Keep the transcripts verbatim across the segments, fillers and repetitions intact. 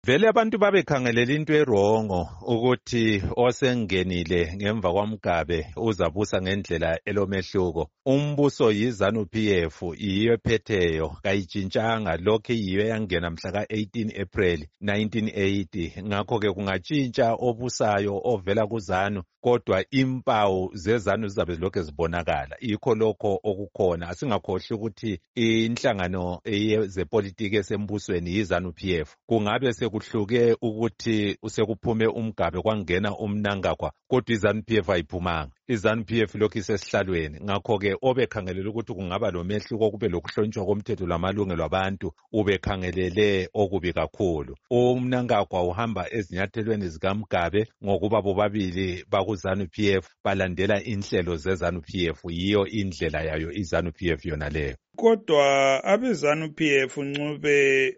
Vele abantu babekhangelela into erongo ukuthi osengenile ngemva kwaMgabe uzabusa ngendlela elomehluko. Umbuso yiZanu P F yiyo ephetheyo kayitshintshanga lokho yiyo yangena mhla ka eighteen April nineteen eighty. Ngakho ke kungatshintsha obusayo ovela kuZanu kodwa impawu zeZanu zizabe zilokho zibonakala. Yikho lokho okukhona. Asingakhohlwa ukuthi inhlangano yezepolitiki esembusweni yiZanu P F. Kungabe kuhluke ukuthi usekuphume uMgabe kwangena uMnangagwa kodwa iZanu P F ayiphumanga. iZanu P F lokhu isesihlalweni. Ngakho ke obekhangelela ukuthi kungaba lomehluko kube lokuhlonitshwa komthetho lamalungelo abantu ubekhangelele okubi kakhulu. uMnangagwa uhamba ezinyathelweni zikaMgabe ngokuba bobabili bakuZanu P F balandela inhlelo zeZanu P F, yiyo indlela yayo iZanu P F yona leyo. Kodwa abeZanu P F Ncube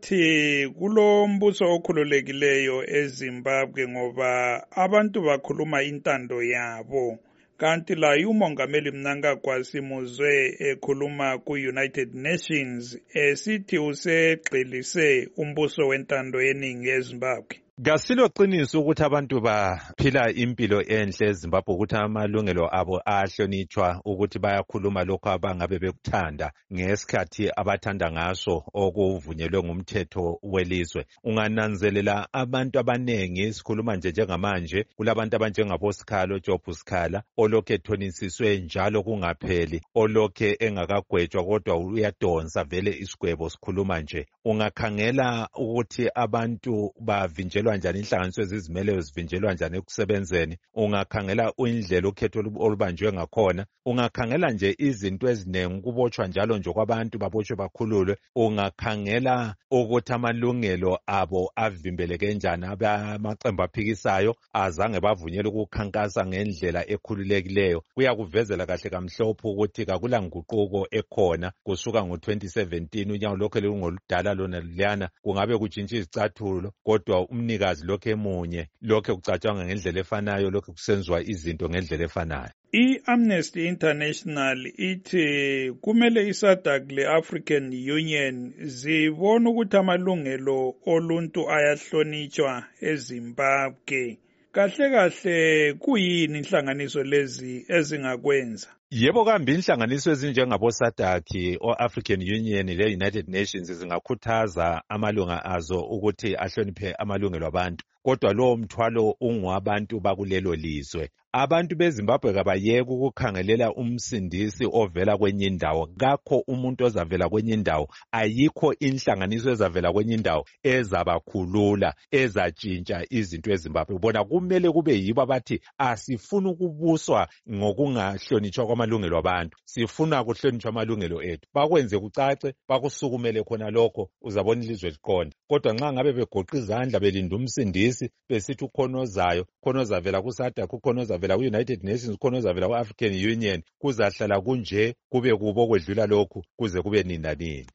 bathi kulo mbuso okhululekileyo eZimbabwe ngoba abantu bakhuluma intando yabo, kanti laye umongameli Mnangagwa simuzwe ekhuluma ku-United Nations esithi usegxilise umbuso wentando yeningi eZimbabwe. Kasilo qiniso ukuthi abantu baphila impilo enhle eZimbabwe, ukuthi amalungelo abo ahlonitshwa, ukuthi bayakhuluma lokho abangabe bekuthanda ngesikhathi abathanda ngaso okuvunyelwe ngumthetho welizwe. Ungananzelela abantu abanengi, sikhuluma nje njengamanje, kulabantu abanjengabo Sikhalo, Job Sikhala, olokhu ethonisiswe njalo kungapheli, olokhu engakagwetshwa kodwa uyadonsa vele isigwebo sikhuluma nje. Ungakhangela ukuthi abantu bavinjelwa njani, inhlanganiso ezizimeleyo zivinjelwa njani ekusebenzeni. Ungakhangela indlela ukhetho olubanjwe ngakhona. Ungakhangela nje izinto eziningi, kubotshwa njalo nje kwabantu babotshwe bakhululwe. Ungakhangela ukuthi amalungelo abo avimbeleke njani, amaqembu aphikisayo azange bavunyelwe ukukhankasa ngendlela ekhululekileyo. Kuyakuvezela kahle kamhlophe ukuthi kakula nguquko ekhona kusuka ngo twenty seventeen. Unyawo lokho lungoludala lona liyana, kungabe kutshintsha izicathulo kodwa umnikazi lokho emunye, lokho kucatshangwa ngendlela efanayo, lokho kusenziwa izinto ngendlela efanayo. I-Amnesty International ithi kumele iSADC le-African Union zibone ukuthi amalungelo oluntu ayahlonitshwa eZimbabwe. Kahle kahle kuyini inhlanganiso lezi ezingakwenza? Yebo, kambi inhlanganiso ezinjengabo SADC, o-African Union le-United Nations zingakhuthaza amalunga azo ukuthi ahloniphe amalungelo abantu, kodwa lowo mthwalo ungowabantu bakulelo lizwe. Abantu beZimbabwe kabayeke ukukhangelela umsindisi ovela kwenye indawo. Kakho umuntu ozavela kwenye indawo, ayikho inhlanganiso ezavela kwenye indawo ezabakhulula, ezatshintsha izinto eZimbabwe. Bona kumele kube yibo abathi asifuna ukubuswa ngokungahlonitshwa kwamalungelo abantu, sifuna kuhlonitshwa amalungelo ethu. Bakwenze kucace, bakusukumele khona lokho, uzabona ilizwe liqonda. Kodwa nxa ngabe begoqa izandla belinda umsindisi besithi ukhona ozayo, khona ozavela kuSADC, khona ozavela ku-United Nations, khona ozavela ku-African Union, kuzahlala kunje, kube kubo kwedlula lokhu kuze kube nina nini.